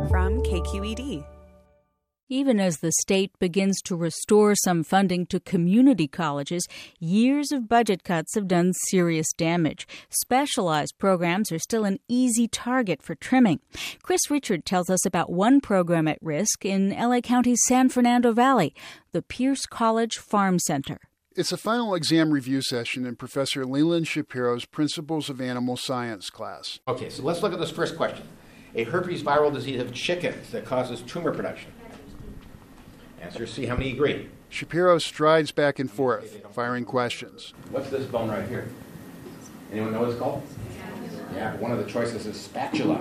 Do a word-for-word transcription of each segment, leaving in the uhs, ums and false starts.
from K Q E D. Even as the state begins to restore some funding to community colleges, years of budget cuts have done serious damage. Specialized programs are still an easy target for trimming. Chris Richard tells us about one program at risk in L A County's San Fernando Valley, the Pierce College Farm Center. It's a final exam review session in Professor Leland Shapiro's Principles of Animal Science class. Okay, so let's look at this first question. A herpes viral disease of chickens that causes tumor production. Answer C, how many agree? Shapiro strides back and forth, firing questions. What's this bone right here? Anyone know what it's called? Yeah, but one of the choices is spatula.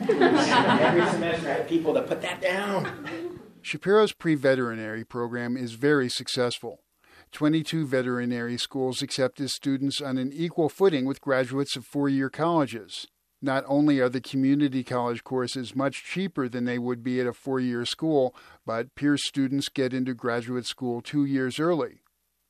Every semester I have people that put that down. Shapiro's pre-veterinary program is very successful. twenty-two veterinary schools accept his students on an equal footing with graduates of four-year colleges. Not only are the community college courses much cheaper than they would be at a four-year school, but Pierce students get into graduate school two years early.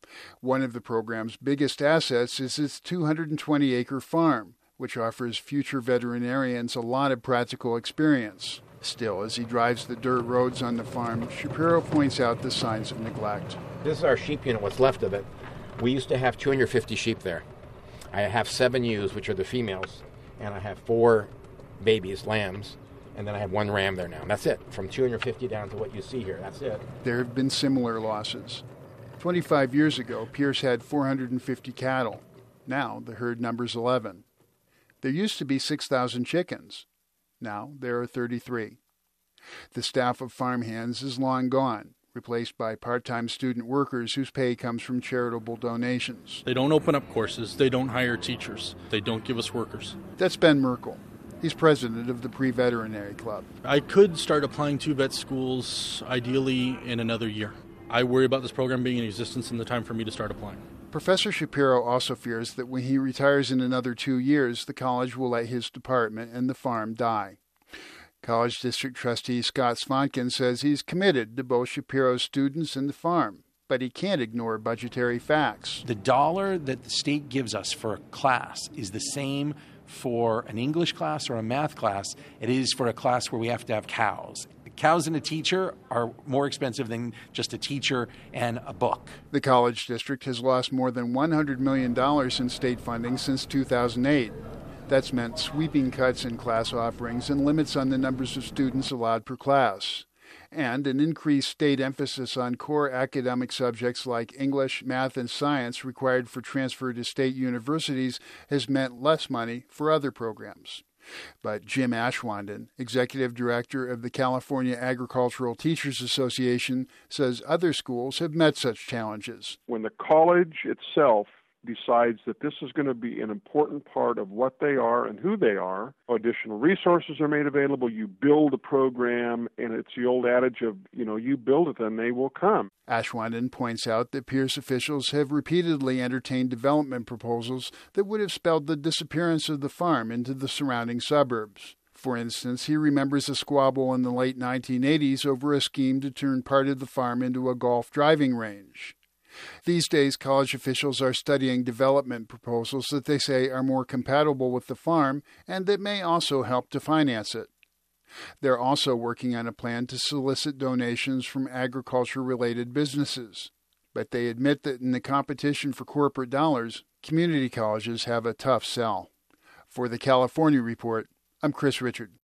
One of the program's biggest assets is its two hundred twenty acre farm, which offers future veterinarians a lot of practical experience. Still, as he drives the dirt roads on the farm, Shapiro points out the signs of neglect. This is our sheep unit, what's left of it. We used to have two hundred fifty sheep there. I have seven ewes, which are the females, and I have four babies, lambs, and then I have one ram there now. That's it, from two hundred fifty down to what you see here. That's it. There have been similar losses. twenty-five years ago, Pierce had four hundred fifty cattle. Now the herd number's eleven. There used to be six thousand chickens. Now there are thirty-three. The staff of farmhands is long gone, replaced by part-time student workers whose pay comes from charitable donations. They don't open up courses. They don't hire teachers. They don't give us workers. That's Ben Merkel. He's president of the Pre-Veterinary Club. I could start applying to vet schools, ideally in another year. I worry about this program being in existence in the time for me to start applying. Professor Shapiro also fears that when he retires in another two years, the college will let his department and the farm die. College District Trustee Scott Svonkin says he's committed to both Shapiro's students and the farm, but he can't ignore budgetary facts. The dollar that the state gives us for a class is the same for an English class or a math class it is for a class where we have to have cows. Cows and a teacher are more expensive than just a teacher and a book. The college district has lost more than one hundred million dollars in state funding since two thousand eight. That's meant sweeping cuts in class offerings and limits on the numbers of students allowed per class. And an increased state emphasis on core academic subjects like English, math, and science required for transfer to state universities has meant less money for other programs. But Jim Ashwanden, executive director of the California Agricultural Teachers Association, says other schools have met such challenges. When the college itself decides that this is going to be an important part of what they are and who they are, additional resources are made available, you build a program, and it's the old adage of, you know, you build it, then they will come. Ashwanden points out that Pierce officials have repeatedly entertained development proposals that would have spelled the disappearance of the farm into the surrounding suburbs. For instance, he remembers a squabble in the late nineteen eighties over a scheme to turn part of the farm into a golf driving range. These days, college officials are studying development proposals that they say are more compatible with the farm and that may also help to finance it. They're also working on a plan to solicit donations from agriculture-related businesses. But they admit that in the competition for corporate dollars, community colleges have a tough sell. For the California Report, I'm Chris Richard.